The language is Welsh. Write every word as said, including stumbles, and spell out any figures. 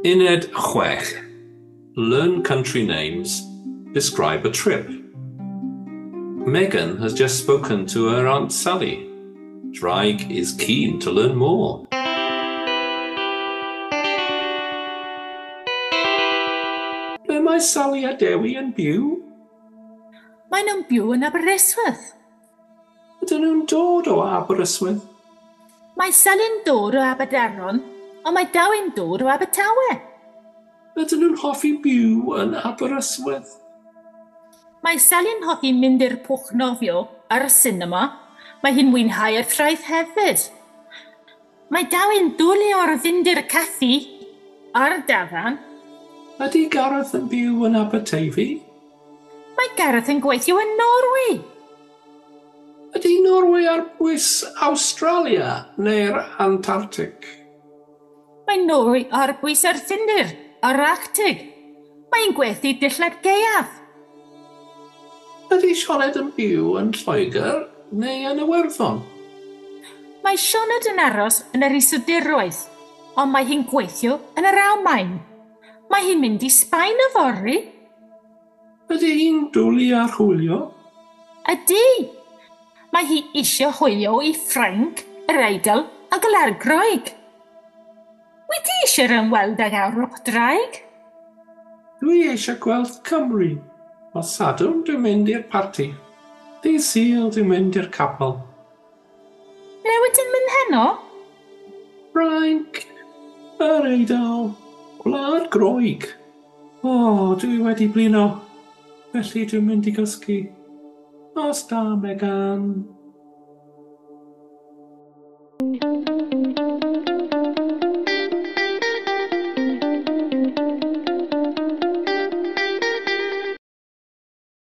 Uned chwech. Learn country names. Describe a trip. Megan has just spoken to her Aunt Sally. Draig is keen to learn more. Ble mae Sally a Dewi yn byw? Maen nhw'n byw yn Aberystwyth. Ydyn nhw'n dod o Aberystwyth? Mae Sally'n dod o Aberdaron, ond mae Dewi'n dod o Abertawe. Ydyn nhw'n hoffi byw yn Aberystwyth? Mae Sally'n hoffi mynd i'r pwch nofio ar y sinema. Mae hi'n mwynhau'r traeth hefyd. Mae Dewi'n dwlu o'r fynd i'r caffi a'r dafarn. Ydy Gareth yn byw yn Aberteifi? Mae Gareth yn gweithio yn Norwy. Ydy Norwy ar bwys Australia neu'r Antarctic? Mae Norwy ar bwys ar Ffindir, ar Arctig. Mae'n gweithio dillad gaeaf. Ydy Sioned yn byw yn Lloegr neu yn Iwerddon? Mae Sioned yn aros yn yr Isoderoedd, ond mae hi'n gweithio yn yr Almaen. Mae hi'n mynd i Sbaen yfory. Ydy hi'n dwlu ar hwylio? Ydy. Mae hi eisiau hwylio i Ffrainc, yr Eidal a Glargroeg. Wedi eisiau ymweld ag Ewrop draig? Dwi eisiau gweld Cymru. O Sadwrn dwi'n mynd i'r parti. Ddydd Sul dwi'n mynd i'r capel. Ble wedyn mynd heno? Ffrainc, yr Eidal, Gwlad Groeg. O, dwi wedi blino. Felly dwi'n mynd i gysgu. Os da, Megan.